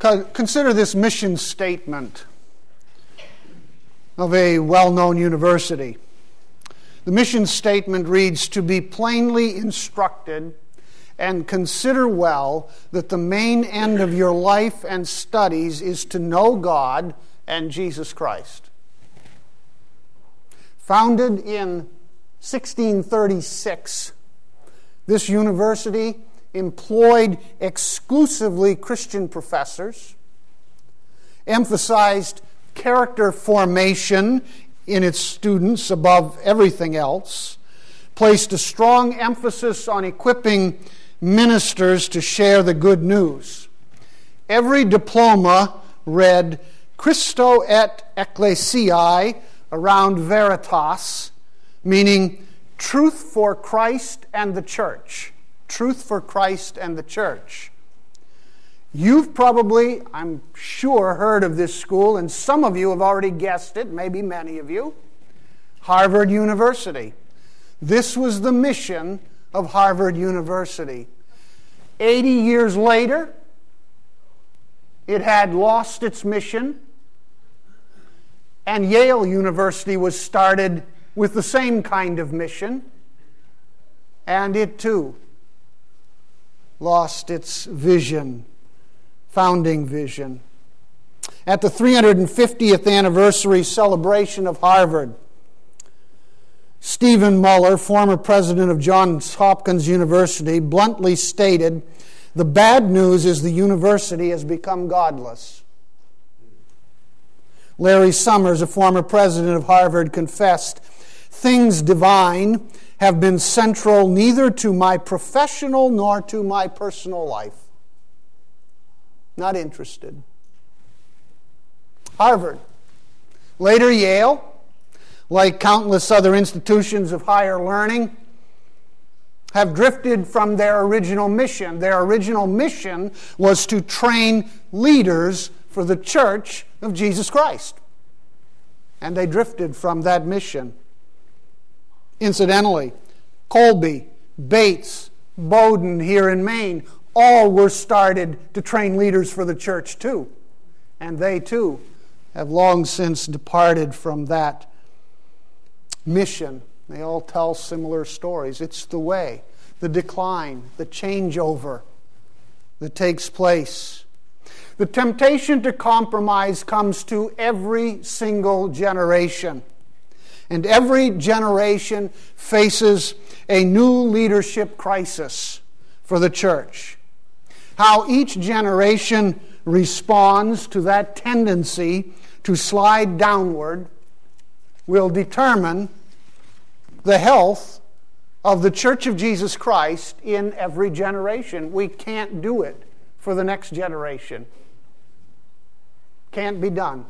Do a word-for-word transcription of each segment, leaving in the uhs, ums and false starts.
Consider this mission statement of a well-known university. The mission statement reads, "To be plainly instructed and consider well that the main end of your life and studies is to know God and Jesus Christ." Founded in sixteen thirty-six, this university employed exclusively Christian professors, emphasized character formation in its students above everything else, placed a strong emphasis on equipping ministers to share the good news. Every diploma read Christo et Ecclesiae around Veritas, meaning truth for Christ and the church. Truth for Christ and the church. You've probably, I'm sure, heard of this school, and some of you have already guessed it, maybe many of you. Harvard University. This was the mission of Harvard University. Eighty years later, it had lost its mission, and Yale University was started with the same kind of mission, and it too lost its vision, founding vision. At the three hundred fiftieth anniversary celebration of Harvard, Stephen Muller, former president of Johns Hopkins University, bluntly stated, "The bad news is the university has become godless." Larry Summers, a former president of Harvard, confessed, "Things divine have been central neither to my professional nor to my personal life." Not interested. Harvard, later Yale, like countless other institutions of higher learning, have drifted from their original mission. Their original mission was to train leaders for the church of Jesus Christ. And they drifted from that mission. Incidentally, Colby, Bates, Bowdoin here in Maine, all were started to train leaders for the church too. And they too have long since departed from that mission. They all tell similar stories. It's the way, the decline, the changeover that takes place. The temptation to compromise comes to every single generation. And every generation faces a new leadership crisis for the church. How each generation responds to that tendency to slide downward will determine the health of the Church of Jesus Christ in every generation. We can't do it for the next generation. Can't be done.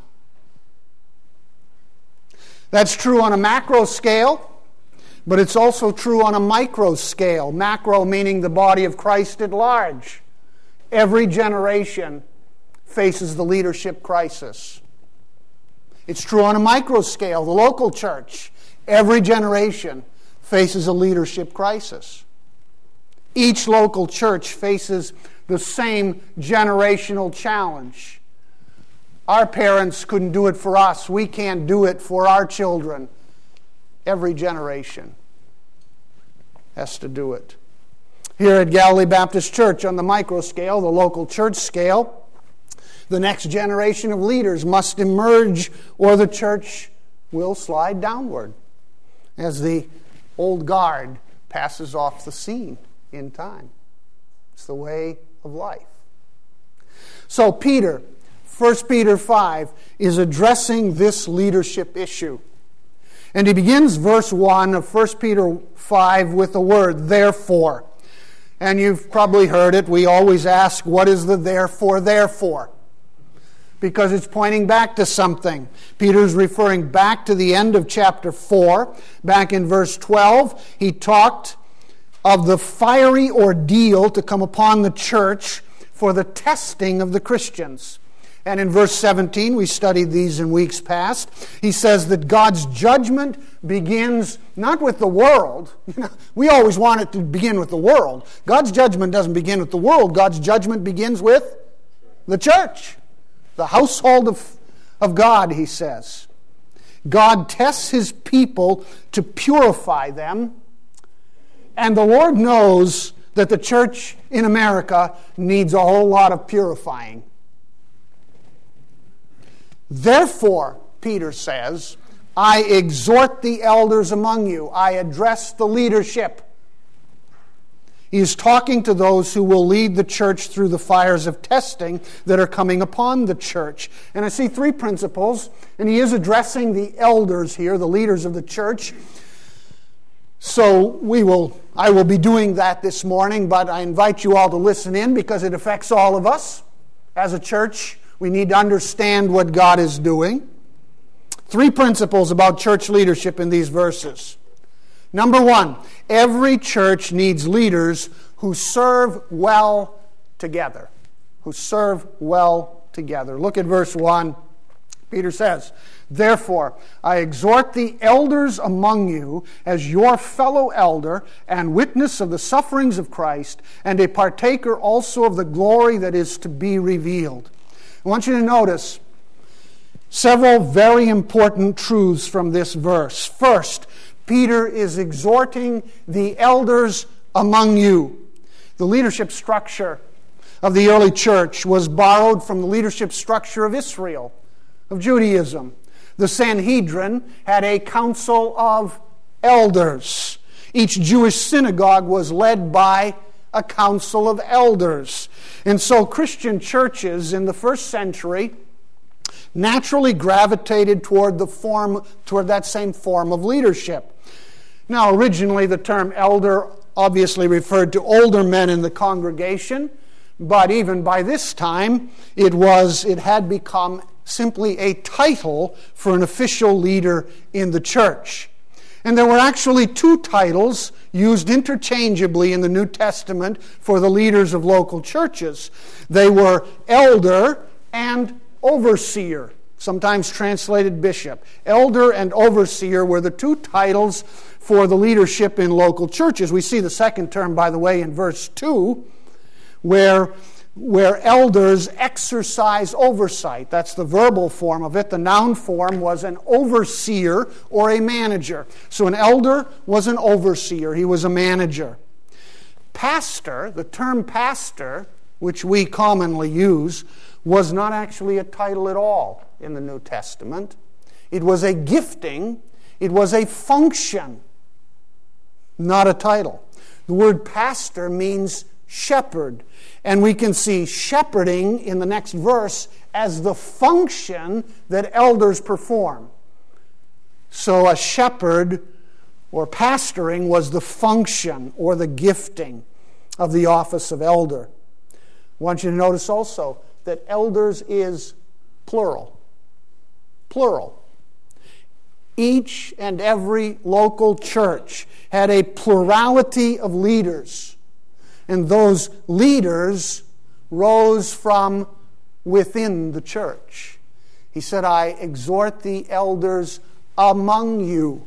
That's true on a macro scale, but it's also true on a micro scale. Macro meaning the body of Christ at large. Every generation faces the leadership crisis. It's true on a micro scale, the local church. Every generation faces a leadership crisis. Each local church faces the same generational challenge. Our parents couldn't do it for us. We can't do it for our children. Every generation has to do it. Here at Galilee Baptist Church, on the micro scale, the local church scale, the next generation of leaders must emerge or the church will slide downward as the old guard passes off the scene in time. It's the way of life. So Peter, First Peter five, is addressing this leadership issue. And he begins verse one of First Peter five with the word, therefore. And you've probably heard it. We always ask, what is the therefore, therefore? Because it's pointing back to something. Peter's referring back to the end of chapter four. Back in verse twelve, he talked of the fiery ordeal to come upon the church for the testing of the Christians. And in verse seventeen, we studied these in weeks past, he says that God's judgment begins not with the world. We always want it to begin with the world. God's judgment doesn't begin with the world. God's judgment begins with the church, the household of, of God, he says. God tests his people to purify them, and the Lord knows that the church in America needs a whole lot of purifying. Therefore, Peter says, I exhort the elders among you. I address the leadership. He is talking to those who will lead the church through the fires of testing that are coming upon the church. And I see three principles, and he is addressing the elders here, the leaders of the church. So we will, I will be doing that this morning, but I invite you all to listen in because it affects all of us. As a church, we need to understand what God is doing. Three principles about church leadership in these verses. Number one, every church needs leaders who serve well together. Who serve well together. Look at verse one. Peter says, Therefore, I exhort the elders among you as your fellow elder and witness of the sufferings of Christ and a partaker also of the glory that is to be revealed. I want you to notice several very important truths from this verse. First, Peter is exhorting the elders among you. The leadership structure of the early church was borrowed from the leadership structure of Israel, of Judaism. The Sanhedrin had a council of elders. Each Jewish synagogue was led by a council of elders. And so Christian churches in the first century naturally gravitated toward the form, toward that same form of leadership. Now, originally the term elder obviously referred to older men in the congregation, but even by this time it was it had become simply a title for an official leader in the church. And there were actually two titles used interchangeably in the New Testament for the leaders of local churches. They were elder and overseer, sometimes translated bishop. Elder and overseer were the two titles for the leadership in local churches. We see the second term, by the way, in verse two, where, where elders exercise oversight. That's the verbal form of it. The noun form was an overseer or a manager. So an elder was an overseer. He was a manager. Pastor, the term pastor, which we commonly use, was not actually a title at all in the New Testament. It was a gifting. It was a function, not a title. The word pastor means shepherd. And we can see shepherding in the next verse as the function that elders perform. So a shepherd or pastoring was the function or the gifting of the office of elder. I want you to notice also that elders is plural. Plural. Each and every local church had a plurality of leaders. And those leaders rose from within the church. He said, I exhort the elders among you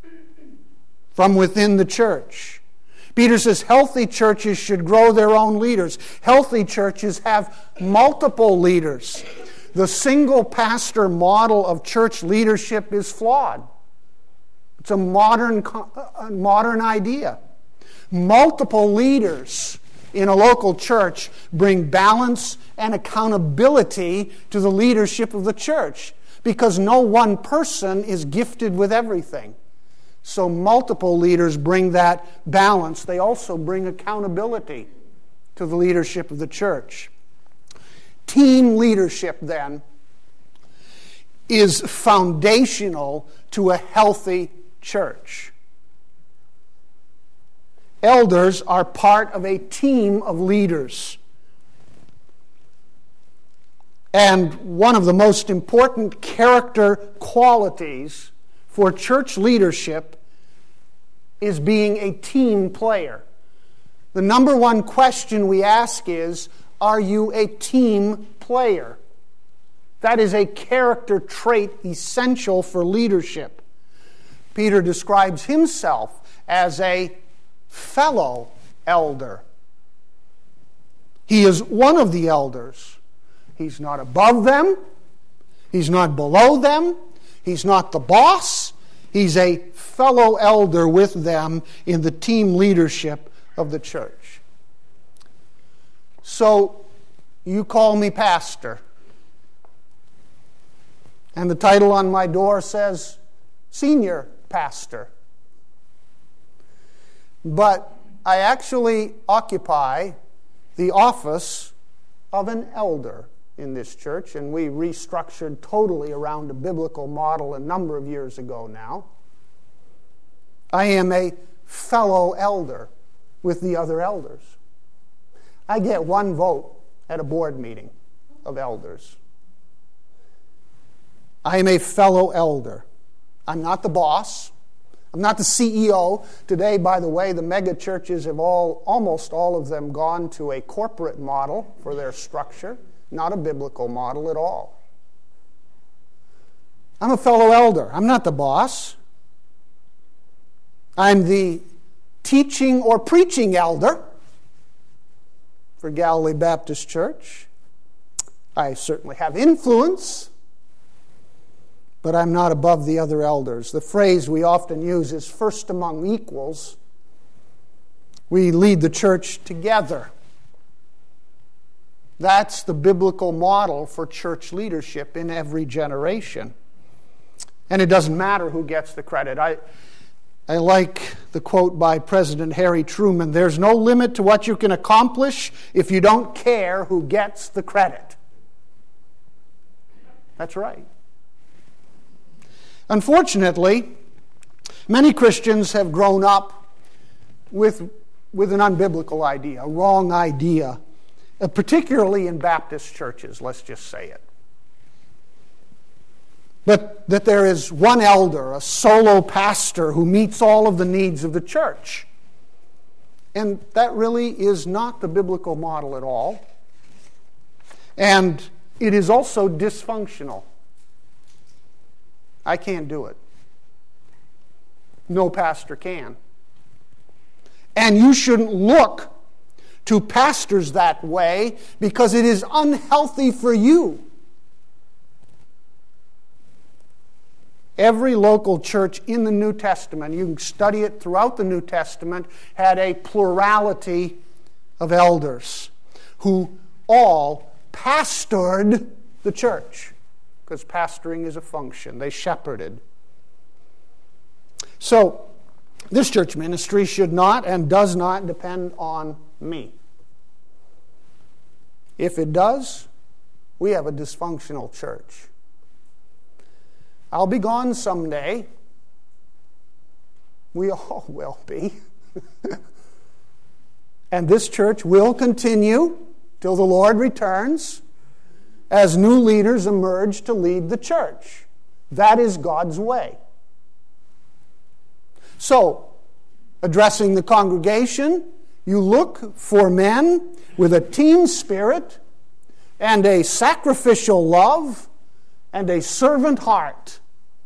from within the church. Peter says healthy churches should grow their own leaders. Healthy churches have multiple leaders. The single pastor model of church leadership is flawed. It's a modern, a modern idea. Multiple leaders in a local church bring balance and accountability to the leadership of the church because no one person is gifted with everything. So multiple leaders bring that balance. They also bring accountability to the leadership of the church. Team leadership, then, is foundational to a healthy church. Elders are part of a team of leaders. And one of the most important character qualities for church leadership is being a team player. The number one question we ask is, are you a team player? That is a character trait essential for leadership. Peter describes himself as a fellow elder. He is one of the elders, He's not above them. He's not below them. He's not the boss. He's a fellow elder with them in the team leadership of the church. So, you call me pastor. And the title on my door says senior pastor. But I actually occupy the office of an elder in this church, and we restructured totally around a biblical model a number of years ago now. I am a fellow elder with the other elders. I get one vote at a board meeting of elders. I am a fellow elder. I'm not the boss. I'm not the C E O. Today, by the way, the mega churches have all, almost all of them, gone to a corporate model for their structure, not a biblical model at all. I'm a fellow elder. I'm not the boss. I'm the teaching or preaching elder for Galilee Baptist Church. I certainly have influence, but I'm not above the other elders. The phrase we often use is first among equals. We lead the church together. That's the biblical model for church leadership in every generation. And it doesn't matter who gets the credit. I, I like the quote by President Harry Truman, "There's no limit to what you can accomplish if you don't care who gets the credit." That's right. Unfortunately, many Christians have grown up with, with an unbiblical idea, a wrong idea, uh, particularly in Baptist churches, let's just say it. But that there is one elder, a solo pastor, who meets all of the needs of the church. And that really is not the biblical model at all. And it is also dysfunctional. I can't do it. No pastor can. And you shouldn't look to pastors that way because it is unhealthy for you. Every local church in the New Testament, you can study it throughout the New Testament, had a plurality of elders who all pastored the church. Because pastoring is a function. They shepherded. So, this church ministry should not and does not depend on me. If it does, we have a dysfunctional church. I'll be gone someday. We all will be. And this church will continue till the Lord returns, as new leaders emerge to lead the church. That is God's way. So, addressing the congregation, you look for men with a team spirit and a sacrificial love and a servant heart.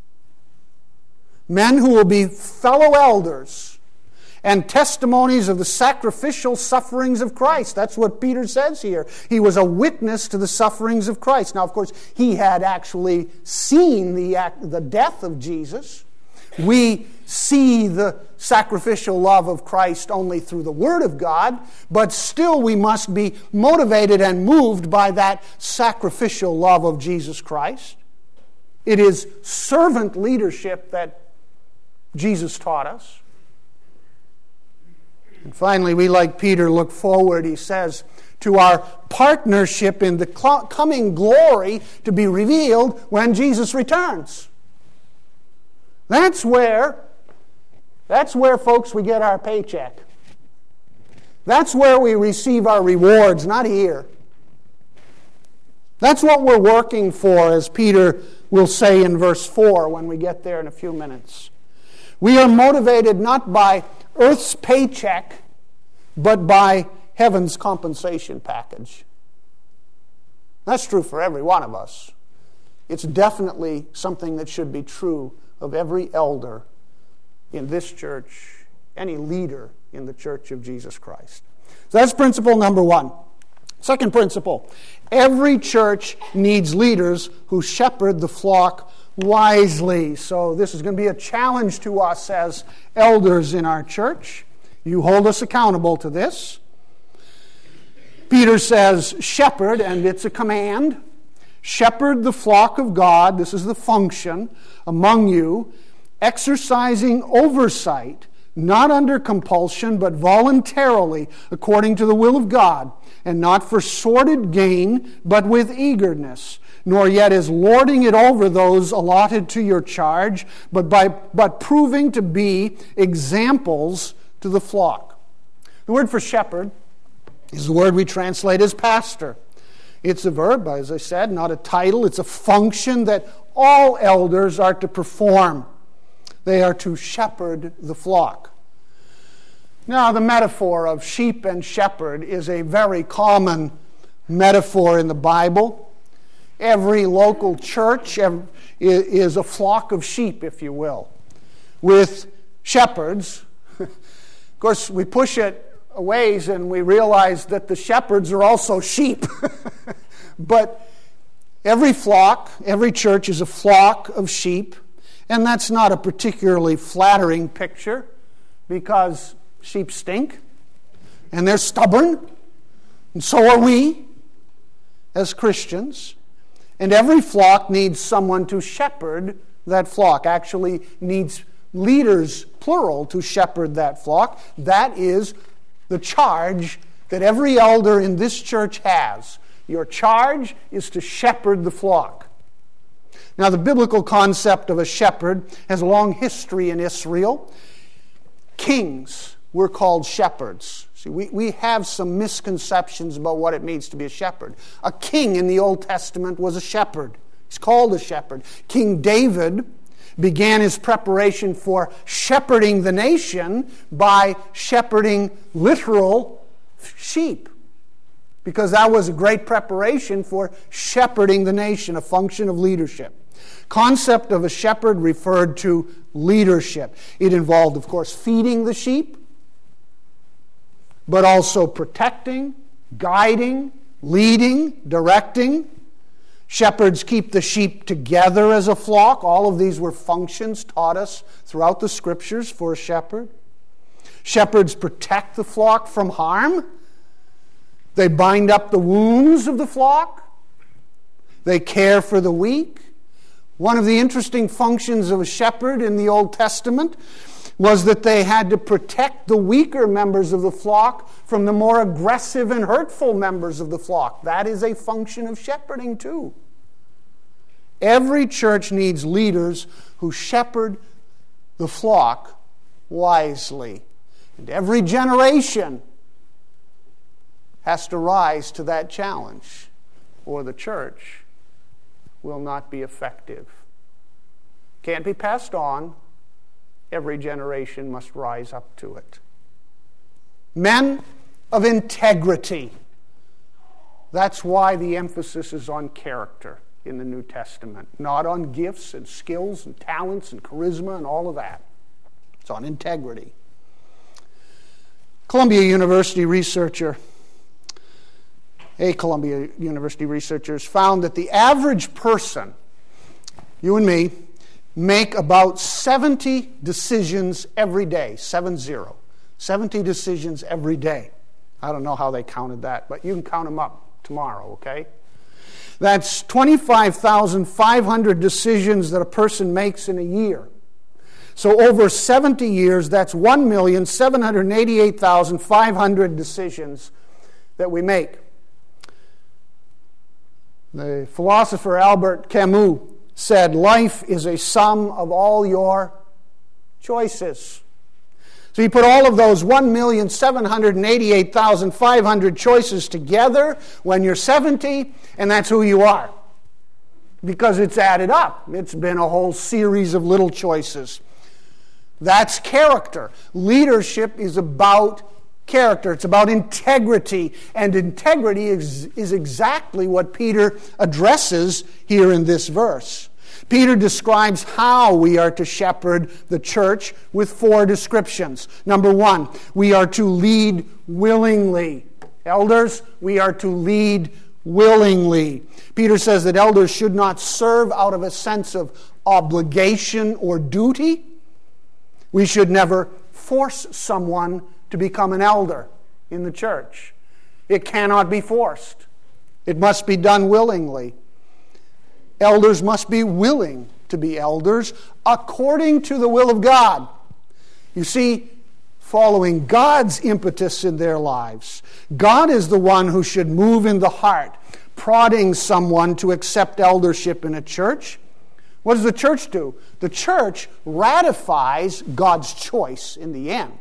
Men who will be fellow elders and testimonies of the sacrificial sufferings of Christ. That's what Peter says here. He was a witness to the sufferings of Christ. Now, of course, he had actually seen the, act, the death of Jesus. We see the sacrificial love of Christ only through the Word of God, but still we must be motivated and moved by that sacrificial love of Jesus Christ. It is servant leadership that Jesus taught us. And finally, we, like Peter, look forward, he says, to our partnership in the coming glory to be revealed when Jesus returns. That's where, that's where, folks, we get our paycheck. That's where we receive our rewards, not here. That's what we're working for, as Peter will say in verse four when we get there in a few minutes. We are motivated not by earth's paycheck, but by heaven's compensation package. That's true for every one of us. It's definitely something that should be true of every elder in this church, any leader in the church of Jesus Christ. So that's principle number one. Second principle, every church needs leaders who shepherd the flock wisely. So this is going to be a challenge to us as elders in our church. You hold us accountable to this. Peter says, shepherd, and it's a command. Shepherd the flock of God, this is the function, among you, exercising oversight, not under compulsion, but voluntarily, according to the will of God, and not for sordid gain, but with eagerness, nor yet as lording it over those allotted to your charge, but by but proving to be examples to the flock. The word for shepherd is the word we translate as pastor. It's a verb, as I said, not a title. It's a function that all elders are to perform. They are to shepherd the flock. Now, the metaphor of sheep and shepherd is a very common metaphor in the Bible. Every local church is a flock of sheep, if you will, with shepherds. Of course, we push it a ways and we realize that the shepherds are also sheep. But every flock, every church is a flock of sheep, and that's not a particularly flattering picture because sheep stink and they're stubborn, and so are we as Christians. And every flock needs someone to shepherd that flock, actually needs leaders, plural, to shepherd that flock. That is the charge that every elder in this church has. Your charge is to shepherd the flock. Now, the biblical concept of a shepherd has a long history in Israel. Kings were called shepherds. See, we, we have some misconceptions about what it means to be a shepherd. A king in the Old Testament was a shepherd. He's called a shepherd. King David began his preparation for shepherding the nation by shepherding literal sheep, because that was a great preparation for shepherding the nation, a function of leadership. Concept of a shepherd referred to leadership. It involved, of course, feeding the sheep, but also protecting, guiding, leading, directing. Shepherds keep the sheep together as a flock. All of these were functions taught us throughout the Scriptures for a shepherd. Shepherds protect the flock from harm. They bind up the wounds of the flock. They care for the weak. One of the interesting functions of a shepherd in the Old Testament was that they had to protect the weaker members of the flock from the more aggressive and hurtful members of the flock. That is a function of shepherding too. Every church needs leaders who shepherd the flock wisely. And every generation has to rise to that challenge, or the church will not be effective. Can't be passed on. Every generation must rise up to it. Men of integrity. That's why the emphasis is on character in the New Testament, not on gifts and skills and talents and charisma and all of that. It's on integrity. Columbia University researcher, a Columbia University researcher, has found that the average person, you and me, make about seventy decisions every day. Seven zero. seventy decisions every day. I don't know how they counted that, but you can count them up tomorrow, okay? That's twenty-five thousand five hundred decisions that a person makes in a year. So over seventy years, that's one million seven hundred eighty-eight thousand five hundred decisions that we make. The philosopher Albert Camus said, life is a sum of all your choices. So you put all of those one million seven hundred eighty-eight thousand five hundred choices together when you're seventy, and that's who you are. Because it's added up. It's been a whole series of little choices. That's character. Leadership is about character. It's about integrity. And integrity is, is exactly what Peter addresses here in this verse. Peter describes how we are to shepherd the church with four descriptions. Number one, we are to lead willingly. Elders, we are to lead willingly. Peter says that elders should not serve out of a sense of obligation or duty. We should never force someone to become an elder in the church. It cannot be forced. It must be done willingly. Elders must be willing to be elders according to the will of God. You see, following God's impetus in their lives. God is the one who should move in the heart, prodding someone to accept eldership in a church. What does the church do? The church ratifies God's choice in the end.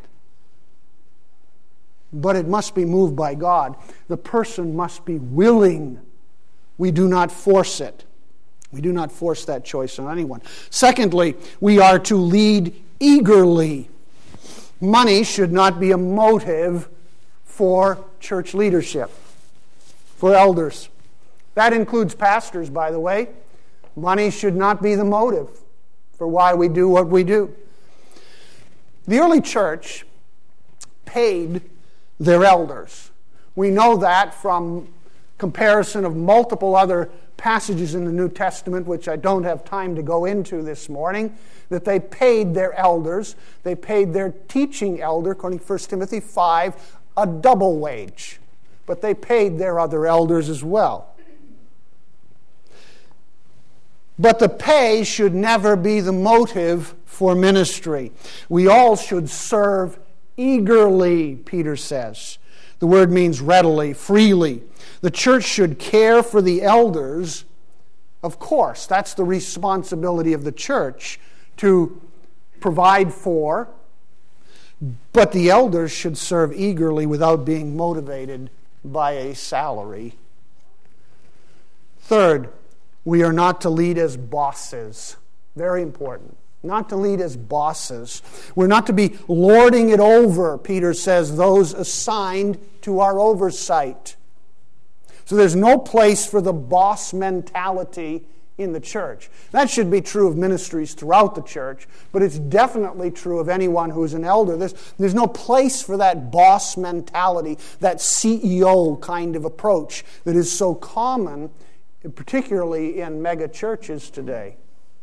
But it must be moved by God. The person must be willing. We do not force it. We do not force that choice on anyone. Secondly, we are to lead eagerly. Money should not be a motive for church leadership, for elders. That includes pastors, by the way. Money should not be the motive for why we do what we do. The early church paid their elders. We know that from comparison of multiple other passages in the New Testament, which I don't have time to go into this morning, that they paid their elders. They paid their teaching elder, according to First Timothy five, a double wage. But they paid their other elders as well. But the pay should never be the motive for ministry. We all should serve eagerly, Peter says. The word means readily, freely. The church should care for the elders. Of course, that's the responsibility of the church, to provide for. But the elders should serve eagerly without being motivated by a salary. Third, we are not to lead as bosses. Very important. Not to lead as bosses. We're not to be lording it over, Peter says, those assigned to our oversight. So there's no place for the boss mentality in the church. That should be true of ministries throughout the church, but it's definitely true of anyone who's an elder. There's, there's no place for that boss mentality, that C E O kind of approach that is so common, particularly in mega churches today.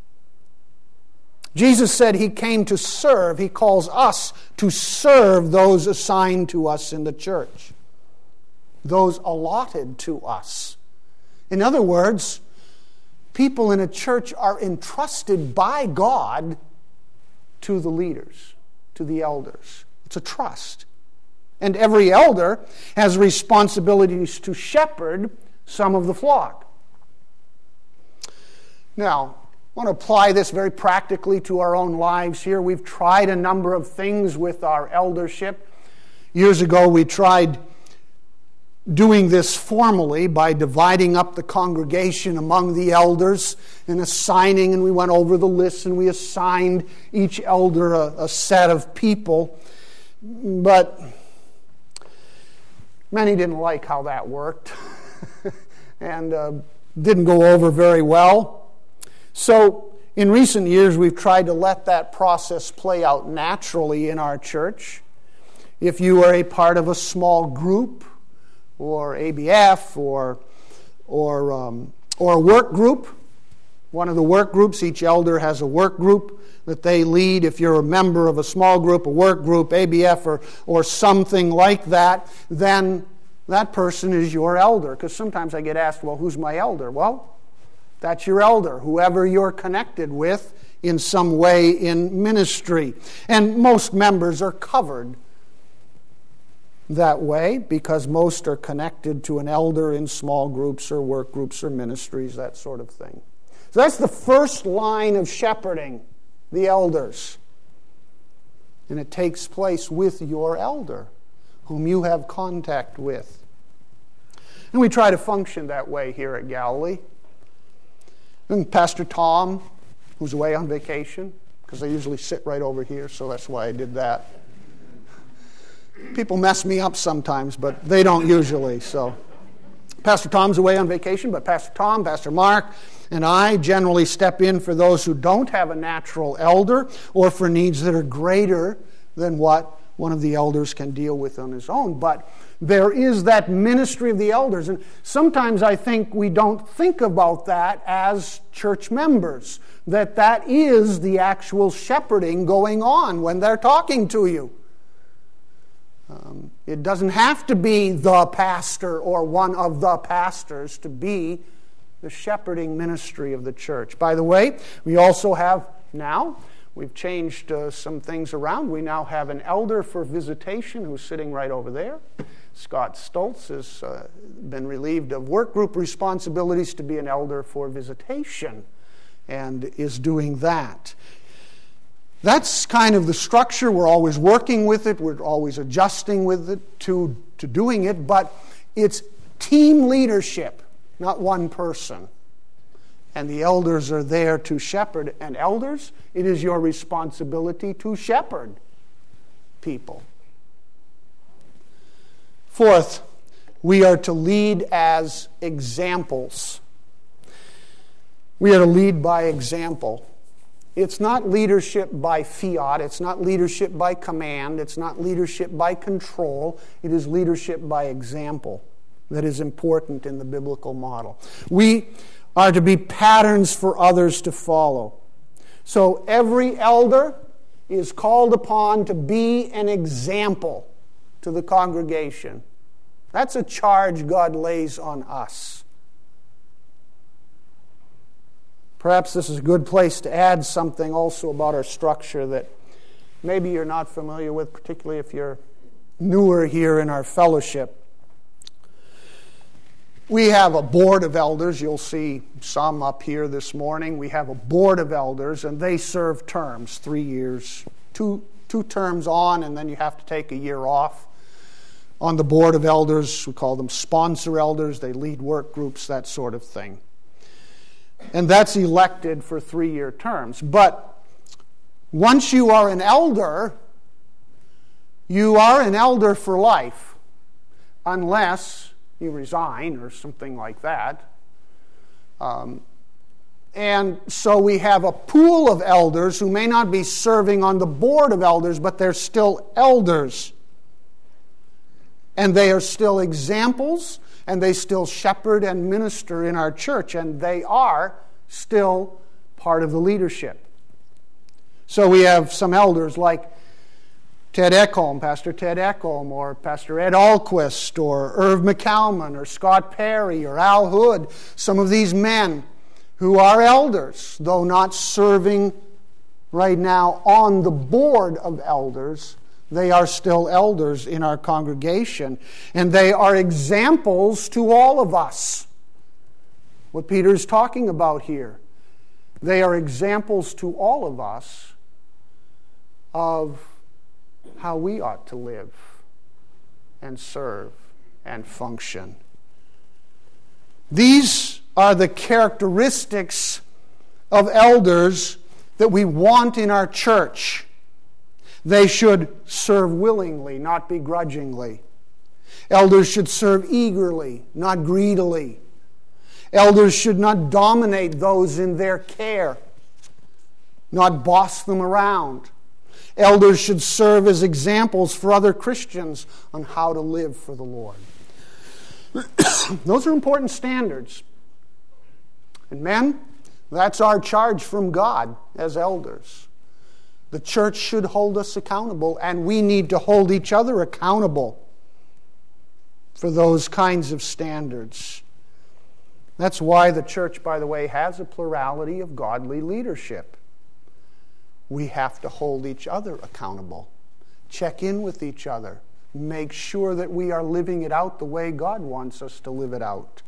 Jesus said he came to serve. He calls us to serve those assigned to us in the church, those allotted to us. In other words, people in a church are entrusted by God to the leaders, to the elders. It's a trust. And every elder has responsibilities to shepherd some of the flock. Now, I want to apply this very practically to our own lives here. We've tried a number of things with our eldership. Years ago, we tried doing this formally by dividing up the congregation among the elders and assigning, and we went over the list and we assigned each elder a, a set of people. But many didn't like how that worked and uh, didn't go over very well. So in recent years, we've tried to let that process play out naturally in our church. If you are a part of a small group, or A B F, or or um, or a work group, one of the work groups, each elder has a work group that they lead. If you're a member of a small group, a work group, A B F, or or something like that, then that person is your elder. Because sometimes I get asked, well, who's my elder? Well, that's your elder, whoever you're connected with in some way in ministry. And most members are covered that way because most are connected to an elder in small groups or work groups or ministries, that sort of thing. So that's the first line of shepherding, the elders. And it takes place with your elder, whom you have contact with. And we try to function that way here at Galilee. And Pastor Tom, who's away on vacation, because I usually sit right over here, so that's why I did that. People mess me up sometimes, but they don't usually. So, Pastor Tom's away on vacation, but Pastor Tom, Pastor Mark, and I generally step in for those who don't have a natural elder or for needs that are greater than what one of the elders can deal with on his own. But there is that ministry of the elders. And sometimes I think we don't think about that as church members, that that is the actual shepherding going on when they're talking to you. Um, it doesn't have to be the pastor or one of the pastors to be the shepherding ministry of the church. By the way, we also have now, we've changed uh, some things around. We now have an elder for visitation who's sitting right over there. Scott Stoltz has uh, been relieved of work group responsibilities to be an elder for visitation and is doing that. That's kind of the structure. We're always working with it. We're always adjusting with it to, to doing it. But it's team leadership, not one person. And the elders are there to shepherd. And elders, it is your responsibility to shepherd people. Fourth, we are to lead as examples. We are to lead by example. It's not leadership by fiat. It's not leadership by command. It's not leadership by control. It is leadership by example that is important in the biblical model. We are to be patterns for others to follow. So every elder is called upon to be an example to the congregation. That's a charge God lays on us. Perhaps this is a good place to add something also about our structure that maybe you're not familiar with, particularly if you're newer here in our fellowship. We have a board of elders. You'll see some up here this morning. We have a board of elders, and they serve terms, three years, two, two terms on, and then you have to take a year off. On the board of elders, we call them sponsor elders. They lead work groups, that sort of thing. And that's elected for three-year terms. But once you are an elder, you are an elder for life, unless you resign or something like that. Um, and so we have a pool of elders who may not be serving on the board of elders, but they're still elders. And they are still examples, and they still shepherd and minister in our church, and they are still part of the leadership. So we have some elders like Ted Ekholm, Pastor Ted Ekholm, or Pastor Ed Alquist, or Irv McCalman, or Scott Perry, or Al Hood. Some of these men who are elders, though not serving right now on the board of elders, they are still elders in our congregation. And they are examples to all of us. What Peter is talking about here. They are examples to all of us of how we ought to live and serve and function. These are the characteristics of elders that we want in our church. They should serve willingly, not begrudgingly. Elders should serve eagerly, not greedily. Elders should not dominate those in their care, not boss them around. Elders should serve as examples for other Christians on how to live for the Lord. Those are important standards. And men, that's our charge from God as elders. The church should hold us accountable, and we need to hold each other accountable for those kinds of standards. That's why the church, by the way, has a plurality of godly leadership. We have to hold each other accountable. Check in with each other. Make sure that we are living it out the way God wants us to live it out.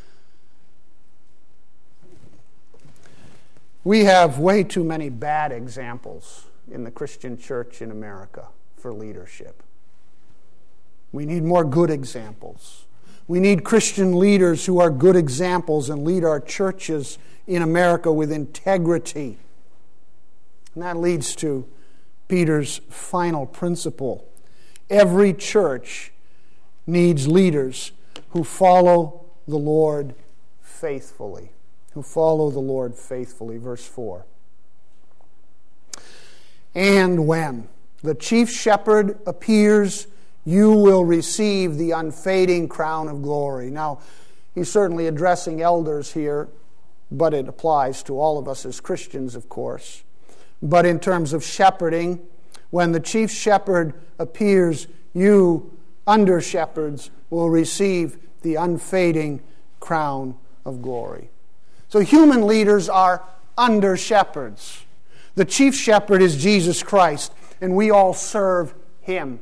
We have way too many bad examples in the Christian church in America for leadership. We need more good examples. We need Christian leaders who are good examples and lead our churches in America with integrity. And that leads to Peter's final principle. Every church needs leaders who follow the Lord faithfully. Who follow the Lord faithfully. Verse four. And when. the chief shepherd appears, you will receive the unfading crown of glory. Now, he's certainly addressing elders here, but it applies to all of us as Christians, of course. But in terms of shepherding, when the chief shepherd appears, you, under shepherds, will receive the unfading crown of glory. So human leaders are under shepherds. The chief shepherd is Jesus Christ, and we all serve him.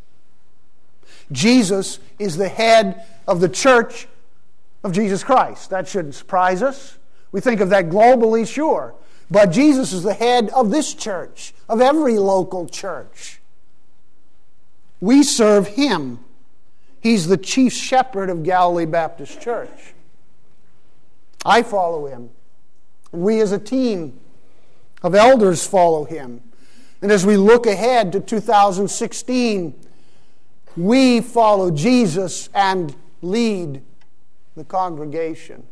Jesus is the head of the church of Jesus Christ. That shouldn't surprise us. We think of that globally, sure. But Jesus is the head of this church, of every local church. We serve him. He's the chief shepherd of Galilee Baptist Church. I follow him. And we as a team of elders follow him. And as we look ahead to two thousand sixteen, we follow Jesus and lead the congregation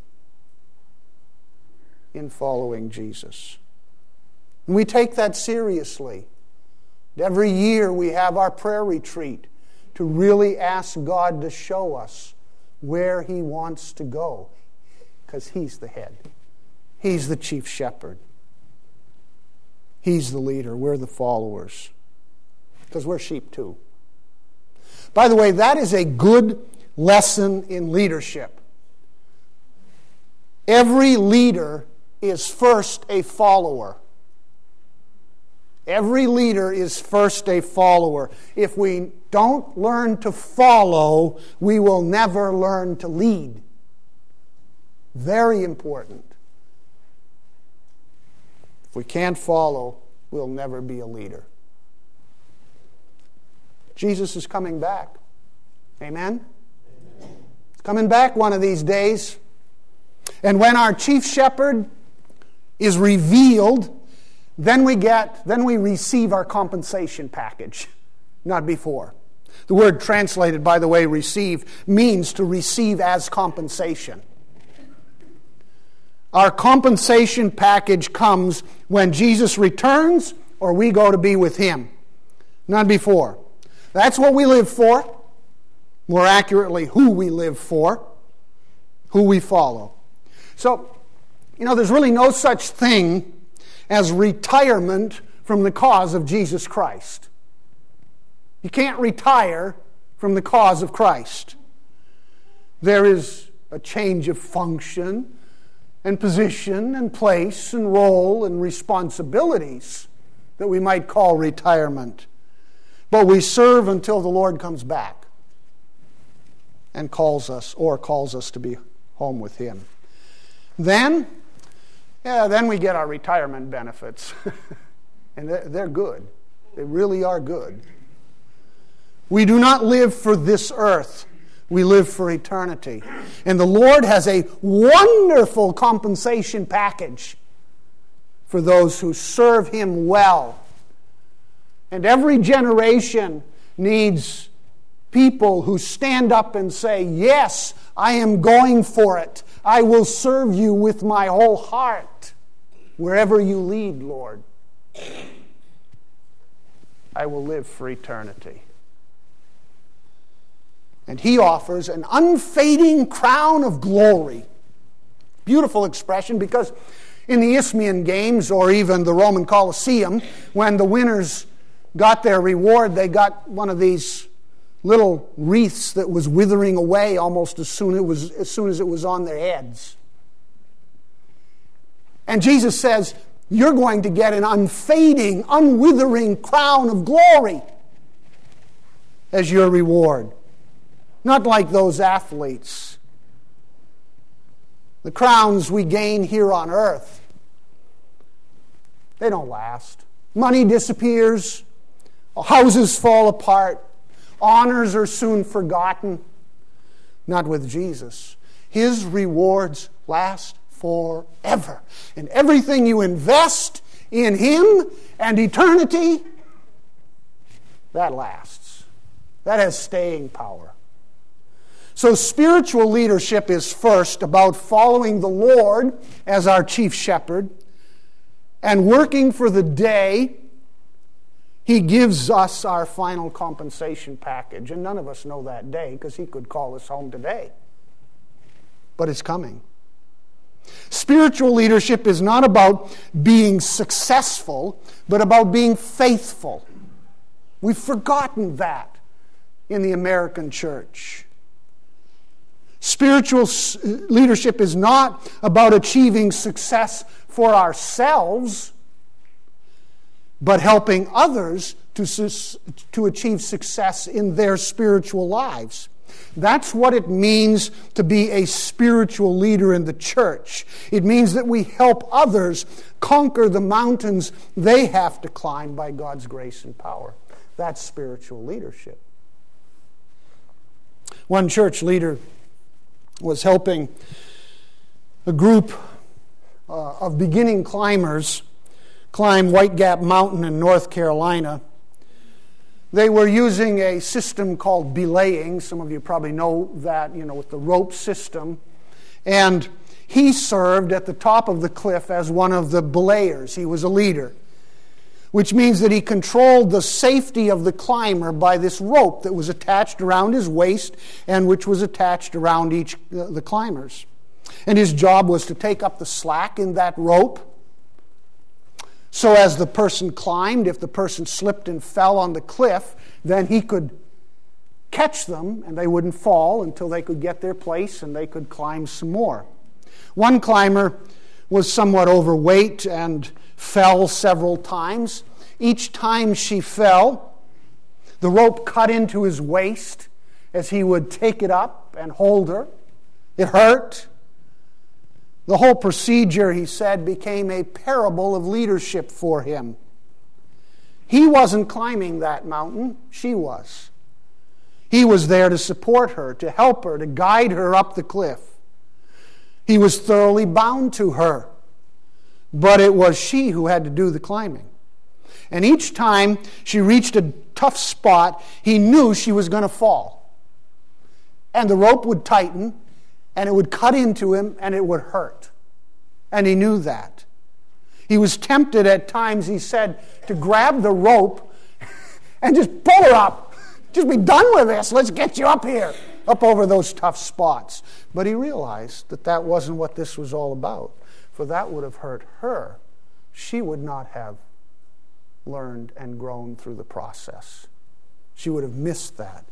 in following Jesus. And we take that seriously. Every year we have our prayer retreat to really ask God to show us where he wants to go, because he's the head. He's the chief shepherd. He's the leader. We're the followers, because we're sheep too. By the way, that is a good lesson in leadership. Every leader is first a follower. Every leader is first a follower. If we don't learn to follow, we will never learn to lead. Very important. If we can't follow, we'll never be a leader. Jesus is coming back. Amen? He's coming back one of these days. And when our chief shepherd is revealed, then we get, then we receive our compensation package, not before. The word translated, by the way, receive, means to receive as compensation. Our compensation package comes when Jesus returns or we go to be with him, not before. That's what we live for. More accurately, who we live for, who we follow. So, you know, there's really no such thing as retirement from the cause of Jesus Christ. You can't retire from the cause of Christ. There is a change of function and position and place and role and responsibilities that we might call retirement. But we serve until the Lord comes back and calls us, or calls us to be home with him. Then, yeah, then we get our retirement benefits. And they're good. They really are good. We do not live for this earth. We live for eternity. And the Lord has a wonderful compensation package for those who serve him well. And every generation needs people who stand up and say, yes, I am going for it. I will serve you with my whole heart. Wherever you lead, Lord, I will live for eternity. And he offers an unfading crown of glory. Beautiful expression, because in the Isthmian Games, or even the Roman Colosseum, when the winners got their reward, they got one of these little wreaths that was withering away almost as soon, it was, as soon as it was on their heads. And Jesus says, you're going to get an unfading, unwithering crown of glory as your reward. Not like those athletes. The crowns we gain here on earth, they don't last. Money disappears. Houses fall apart. Honors are soon forgotten. Not with Jesus. His rewards last forever. And everything you invest in him and eternity, that lasts. That has staying power. So spiritual leadership is first about following the Lord as our chief shepherd and working for the day He gives us our final compensation package, and none of us know that day because He could call us home today. But it's coming. Spiritual leadership is not about being successful, but about being faithful. We've forgotten that in the American church. Spiritual leadership is not about achieving success for ourselves, but helping others to, to achieve success in their spiritual lives. That's what it means to be a spiritual leader in the church. It means that we help others conquer the mountains they have to climb by God's grace and power. That's spiritual leadership. One church leader was helping a group uh, of beginning climbers climb White Gap Mountain in North Carolina. They were using a system called belaying. Some of you probably know that, you know, with the rope system. And he served at the top of the cliff as one of the belayers. He was a leader, which means that he controlled the safety of the climber by this rope that was attached around his waist and which was attached around each uh, the climbers. And his job was to take up the slack in that rope. So as the person climbed, if the person slipped and fell on the cliff, then he could catch them and they wouldn't fall until they could get their place and they could climb some more. One climber was somewhat overweight and fell several times. Each time she fell, the rope cut into his waist as he would take it up and hold her. It hurt. The whole procedure, he said, became a parable of leadership for him. He wasn't climbing that mountain, she was. He was there to support her, to help her, to guide her up the cliff. He was thoroughly bound to her, but it was she who had to do the climbing. And each time she reached a tough spot, he knew she was going to fall. And the rope would tighten, and it would cut into him, and it would hurt. And he knew that. He was tempted at times, he said, to grab the rope and just pull her up. Just be done with this. Let's get you up here, up over those tough spots. But he realized that that wasn't what this was all about, for that would have hurt her. She would not have learned and grown through the process. She would have missed that.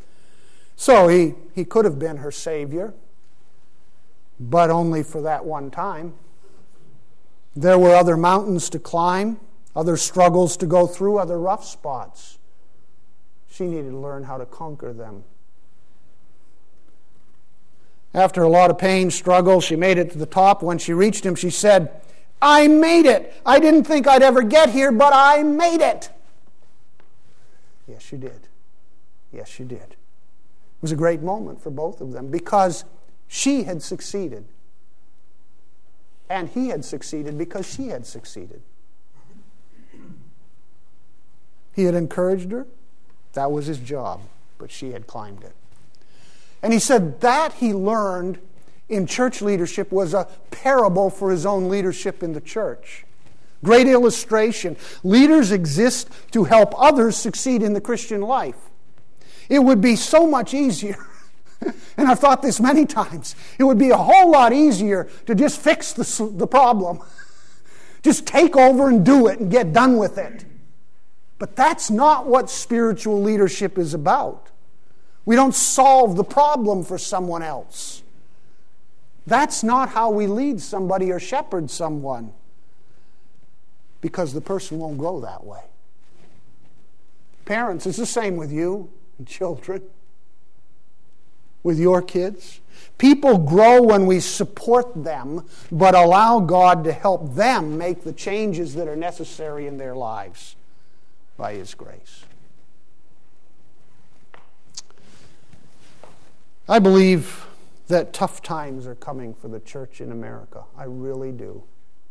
So he, he could have been her Savior, but only for that one time. There were other mountains to climb, other struggles to go through, other rough spots. She needed to learn how to conquer them. After a lot of pain, struggle, she made it to the top. When she reached him, she said, "I made it. I didn't think I'd ever get here, but I made it." Yes, you did. Yes, you did. It was a great moment for both of them because she had succeeded. And he had succeeded because she had succeeded. He had encouraged her. That was his job. But she had climbed it. And he said that he learned in church leadership was a parable for his own leadership in the church. Great illustration. Leaders exist to help others succeed in the Christian life. It would be so much easier, and I've thought this many times, it would be a whole lot easier to just fix the, the problem. Just take over and do it and get done with it. But that's not what spiritual leadership is about. We don't solve the problem for someone else. That's not how we lead somebody or shepherd someone, because the person won't grow that way. Parents, it's the same with you and children, with your kids. People grow when we support them, but allow God to help them make the changes that are necessary in their lives by His grace. I believe that tough times are coming for the church in America. I really do.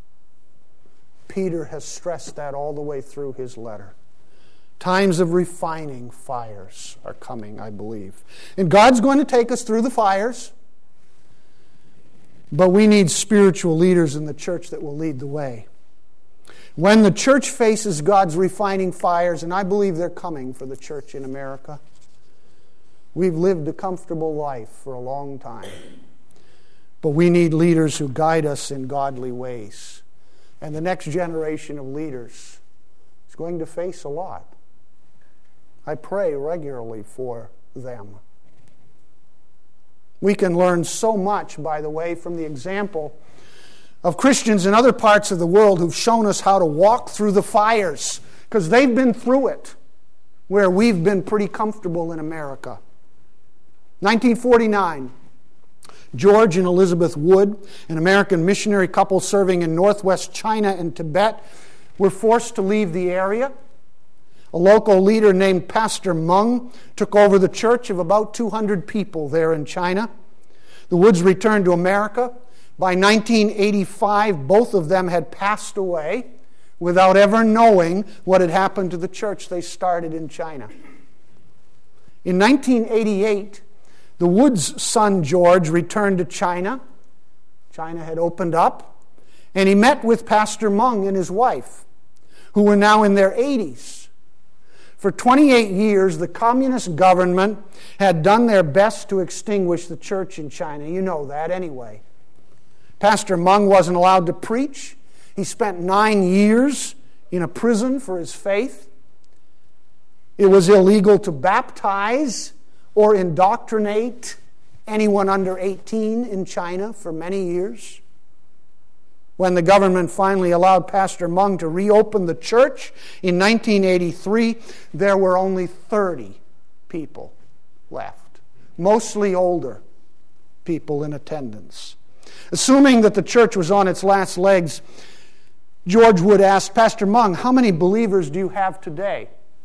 Peter has stressed that all the way through his letter. Times of refining fires are coming, I believe. And God's going to take us through the fires, but we need spiritual leaders in the church that will lead the way. When the church faces God's refining fires, and I believe they're coming for the church in America, we've lived a comfortable life for a long time. But we need leaders who guide us in godly ways. And the next generation of leaders is going to face a lot. I pray regularly for them. We can learn so much, by the way, from the example of Christians in other parts of the world who've shown us how to walk through the fires, because they've been through it, where we've been pretty comfortable in America. nineteen forty-nine, George and Elizabeth Wood, an American missionary couple serving in northwest China and Tibet, were forced to leave the area. A local leader named Pastor Meng took over the church of about two hundred people there in China. The Woods returned to America. By nineteen eighty-five, both of them had passed away without ever knowing what had happened to the church they started in China. In nineteen eighty-eight, the Woods' son George returned to China. China had opened up, and he met with Pastor Meng and his wife, who were now in their eighties. For twenty-eight years, the communist government had done their best to extinguish the church in China. You know that anyway. Pastor Meng wasn't allowed to preach. He spent nine years in a prison for his faith. It was illegal to baptize or indoctrinate anyone under eighteen in China for many years. When the government finally allowed Pastor Meng to reopen the church in nineteen eighty-three, there were only thirty people left, mostly older people in attendance. Assuming that the church was on its last legs, George Wood asked, Pastor Meng, how many believers do you have today?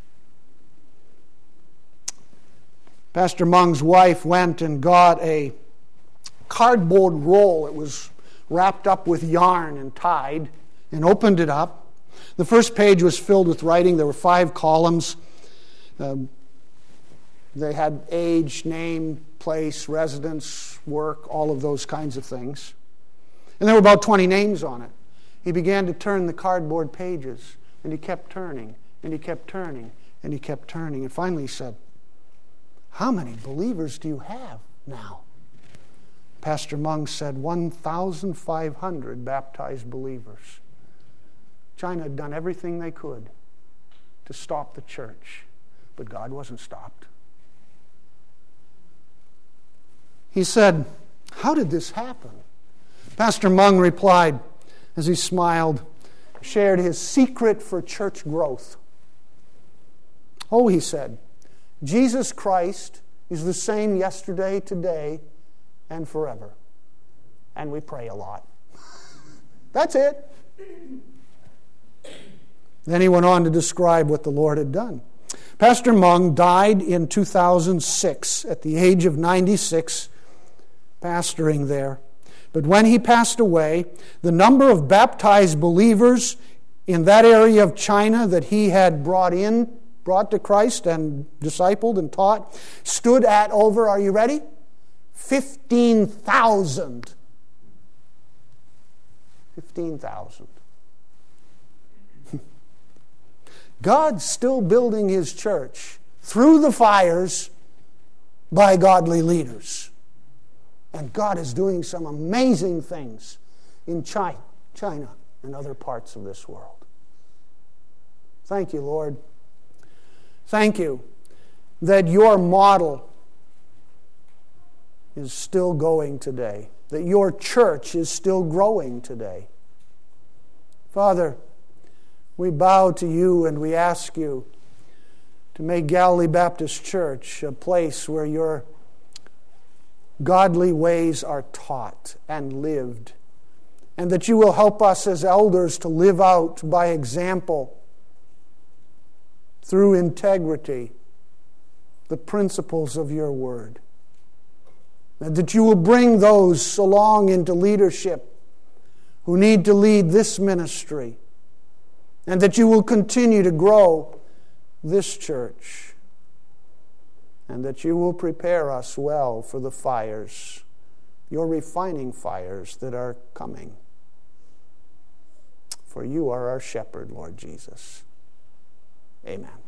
Pastor Meng's wife went and got a cardboard roll. It was wrapped up with yarn and tied, and opened it up. The first page was filled with writing. There were five columns. Um, they had age, name, place, residence, work, all of those kinds of things. And there were about twenty names on it. He began to turn the cardboard pages, and he kept turning, and he kept turning, and he kept turning. And finally he said, how many believers do you have now? Pastor Meng said, one thousand five hundred baptized believers. China had done everything they could to stop the church, but God wasn't stopped. He said, how did this happen? Pastor Meng replied, as he smiled, shared his secret for church growth. Oh, he said, Jesus Christ is the same yesterday, today, and forever. And we pray a lot. That's it. Then he went on to describe what the Lord had done. Pastor Meng died in two thousand six at the age of ninety-six, pastoring there. But when he passed away, the number of baptized believers in that area of China that he had brought in, brought to Christ and discipled and taught, stood at over, are you ready? fifteen thousand. fifteen thousand. God's still building His church through the fires by godly leaders. And God is doing some amazing things in China, China and other parts of this world. Thank you, Lord. Thank you that your model is still going today, that your church is still growing today. Father, we bow to you and we ask you to make Galilee Baptist Church a place where your godly ways are taught and lived, and that you will help us as elders to live out by example, through integrity, the principles of your word. And that you will bring those along into leadership who need to lead this ministry, and that you will continue to grow this church, and that you will prepare us well for the fires, your refining fires that are coming. for you are our shepherd, Lord Jesus. Amen.